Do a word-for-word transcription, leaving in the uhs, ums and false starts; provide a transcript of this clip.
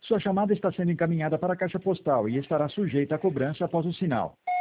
Sua chamada está sendo encaminhada para a caixa postal e estará sujeita a cobrança após o sinal.